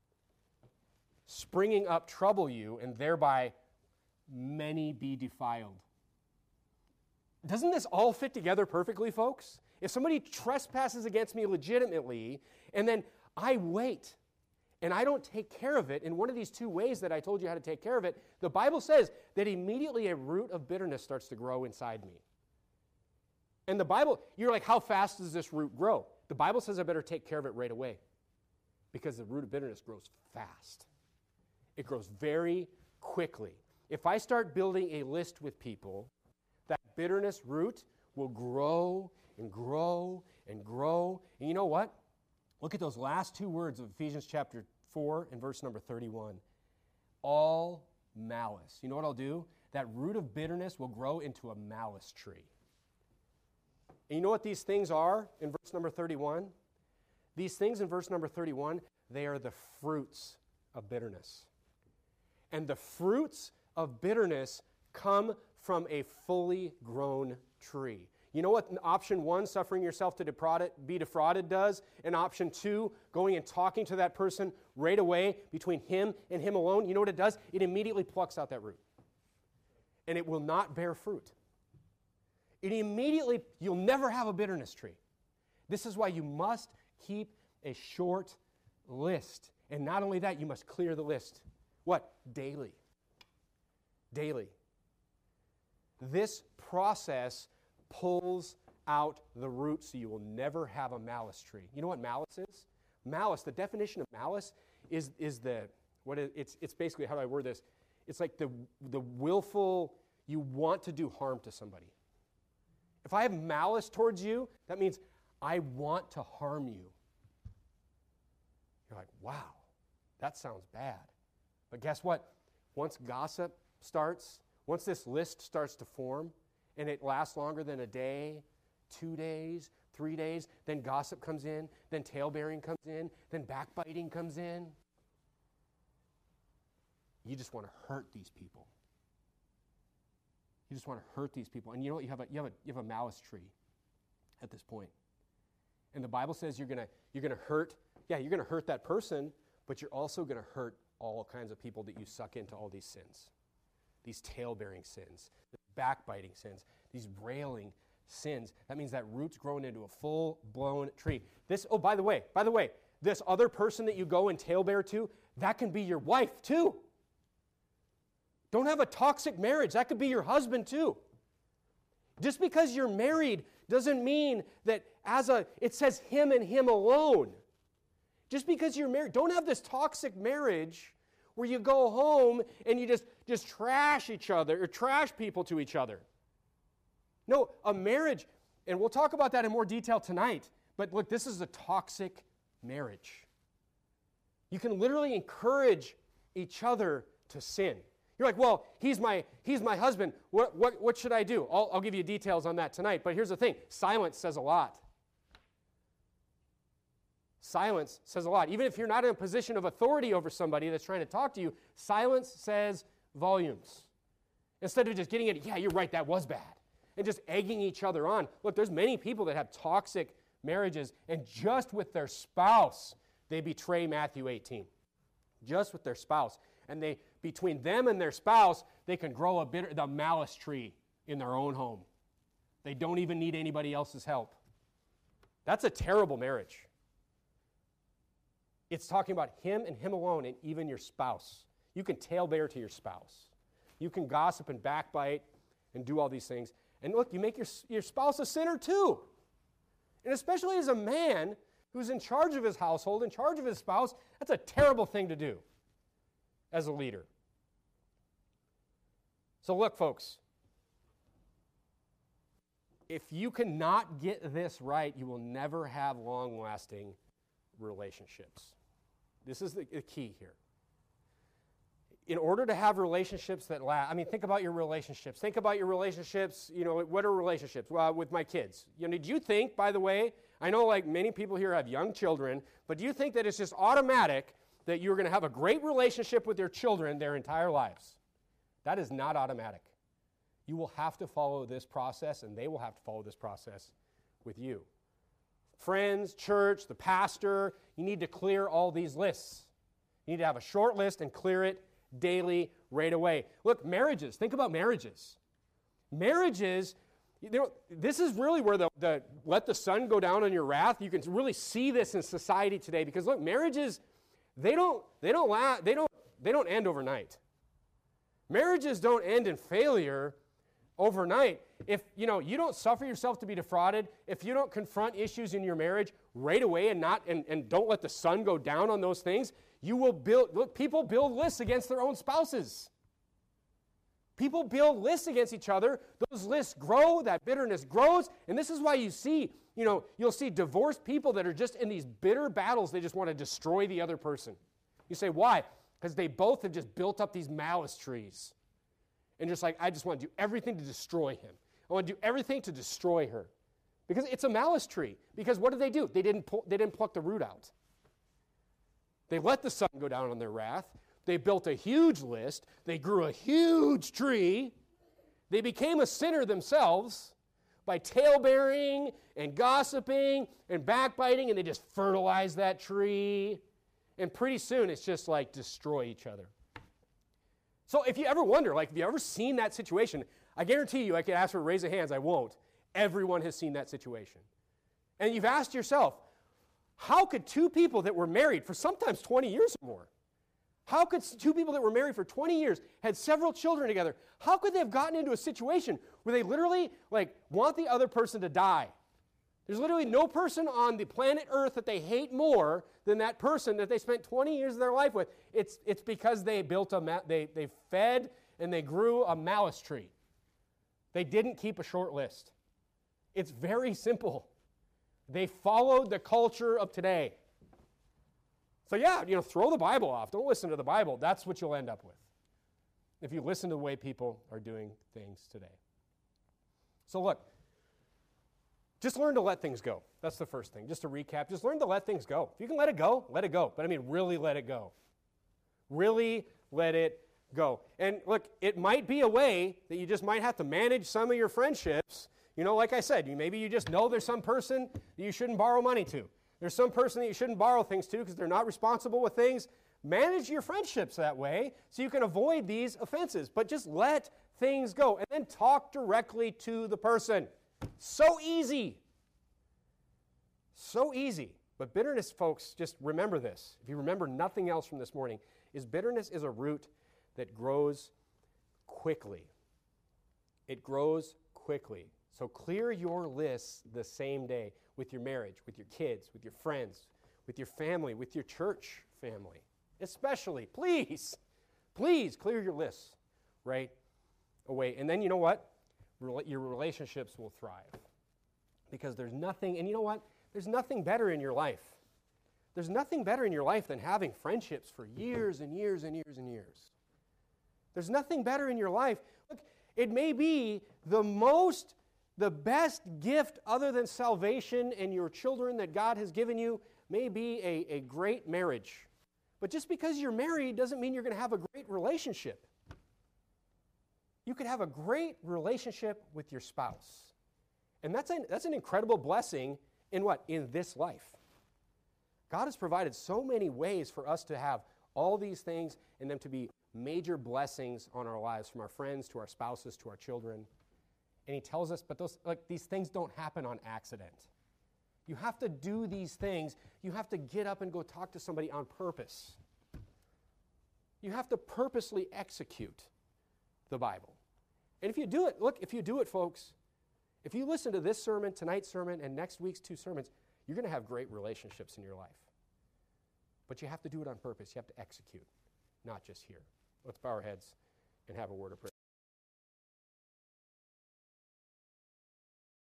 springing up trouble you, and thereby many be defiled. Doesn't this all fit together perfectly, folks? If somebody trespasses against me legitimately, and then I wait, and I don't take care of it in one of these two ways that I told you how to take care of it, the Bible says that immediately a root of bitterness starts to grow inside me. And the Bible, you're like, how fast does this root grow? The Bible says I better take care of it right away because the root of bitterness grows fast. It grows very quickly. If I start building a list with people, that bitterness root will grow and grow and grow. And you know what? Look at those last two words of Ephesians chapter 4 and verse number 31. All malice. You know what I'll do? That root of bitterness will grow into a malice tree. And you know what these things are in verse number 31? These things in verse number 31, they are the fruits of bitterness. And the fruits of bitterness come from a fully grown tree. You know what option 1, suffering yourself to be defrauded, does? And option 2, going and talking to that person right away between him and him alone, you know what it does? It immediately plucks out that root. And it will not bear fruit. You'll never have a bitterness tree. This is why you must keep a short list. And not only that, you must clear the list. What? Daily. Daily. This process pulls out the root so you will never have a malice tree. You know what malice is? Malice, the definition of malice is it's basically, how do I word this? It's like the willful, you want to do harm to somebody. If I have malice towards you, that means I want to harm you. You're like, wow, that sounds bad. But guess what? Once gossip starts, once this list starts to form, and it lasts longer than a day, 2 days, 3 days, then gossip comes in, then talebearing comes in, then backbiting comes in. You just want to hurt these people. You just want to hurt these people. And you know what? You have a malice tree at this point. And the Bible says you're gonna hurt that person, but you're also going to hurt all kinds of people that you suck into all these sins. These tale-bearing sins, the backbiting sins, these railing sins. That means that root's grown into a full-blown tree. By the way, this other person that you go and tale-bear to, that can be your wife too. Don't have a toxic marriage. That could be your husband too. Just because you're married doesn't mean that it says him and him alone. Just because you're married, don't have this toxic marriage where you go home and you just trash each other or trash people to each other. No, a marriage, And we'll talk about that in more detail tonight. But look, this is a toxic marriage. You can literally encourage each other to sin. You're like, well, he's my husband. What should I do? I'll give you details on that tonight. But here's the thing. Silence says a lot. Silence says a lot. Even if you're not in a position of authority over somebody that's trying to talk to you, silence says volumes. Instead of just getting it, yeah, you're right, that was bad, and just egging each other on. Look, there's many people that have toxic marriages, and just with their spouse, they betray Matthew 18. Just with their spouse. And between them and their spouse, they can grow the malice tree in their own home. They don't even need anybody else's help. That's a terrible marriage. It's talking about him and him alone, and even your spouse. You can talebear to your spouse. You can gossip and backbite and do all these things. And look, you make your spouse a sinner too. And especially as a man who's in charge of his household, in charge of his spouse, that's a terrible thing to do as a leader. So look, folks, if you cannot get this right, you will never have long-lasting relationships. This is the key here. In order to have relationships that last, think about your relationships. Think about your relationships, what are relationships? Well, with my kids. Do you think, by the way, I know like many people here have young children, but do you think that it's just automatic that you're going to have a great relationship with your children their entire lives? That is not automatic. You will have to follow this process, and they will have to follow this process with you. Friends, church, the pastor, you need to clear all these lists. You need to have a short list and clear it daily, right away. Look, marriages. Think about marriages. Marriages, this is really where the let the sun go down on your wrath. You can really see this in society today because look, marriages, they don't end overnight. Marriages don't end in failure overnight. If you don't suffer yourself to be defrauded, if you don't confront issues in your marriage right away and don't let the sun go down on those things, you will people build lists against their own spouses. People build lists against each other. Those lists grow, that bitterness grows, and this is why you'll see divorced people that are just in these bitter battles. They just want to destroy the other person. You say, why? Because they both have just built up these malice trees. And just like, I just want to do everything to destroy him. I want to do everything to destroy her. Because it's a malice tree. Because what did they do? They didn't pluck the root out. They let the sun go down on their wrath. They built a huge list. They grew a huge tree. They became a sinner themselves by talebearing and gossiping and backbiting, and they just fertilized that tree. And pretty soon, it's just like destroy each other. So if you ever wonder, have you ever seen that situation? I guarantee you, I could ask for a raise of hands. I won't. Everyone has seen that situation. And you've asked yourself, how could two people that were married for sometimes 20 years or more, how could two people that were married for 20 years, had several children together, how could they have gotten into a situation where they literally want the other person to die? There's literally no person on the planet Earth that they hate more than that person that they spent 20 years of their life with. It's because they built they fed and they grew a malice tree. They didn't keep a short list. It's very simple. They followed the culture of today. So yeah, throw the Bible off. Don't listen to the Bible. That's what you'll end up with if you listen to the way people are doing things today. So look, just learn to let things go. That's the first thing. Just to recap, just learn to let things go. If you can let it go, let it go. But really let it go. Really let it go. And look, it might be a way that you just might have to manage some of your friendships. Like I said, maybe you just know there's some person that you shouldn't borrow money to. There's some person that you shouldn't borrow things to because they're not responsible with things. Manage your friendships that way so you can avoid these offenses. But just let things go. And then talk directly to the person. So easy. So easy. But bitterness, folks, just remember this. If you remember nothing else from this morning, bitterness is a root that grows quickly. It grows quickly. So clear your lists the same day with your marriage, with your kids, with your friends, with your family, with your church family. Especially, please clear your lists right away. And then you know what? Your relationships will thrive. Because there's nothing, and you know what? There's nothing better in your life. There's nothing better in your life than having friendships for years and years and years and years. There's nothing better in your life. Look, it may be the best gift other than salvation and your children that God has given you may be a great marriage. But just because you're married doesn't mean you're going to have a great relationship. You could have a great relationship with your spouse. And that's an incredible blessing in what? In this life. God has provided so many ways for us to have all these things and them to be major blessings on our lives, from our friends to our spouses to our children. And he tells us, but these things don't happen on accident. You have to do these things. You have to get up and go talk to somebody on purpose. You have to purposely execute the Bible. And if you do it, folks, if you listen to this sermon, tonight's sermon, and next week's 2 sermons, you're going to have great relationships in your life. But you have to do it on purpose. You have to execute, not just hear. Let's bow our heads and have a word of prayer.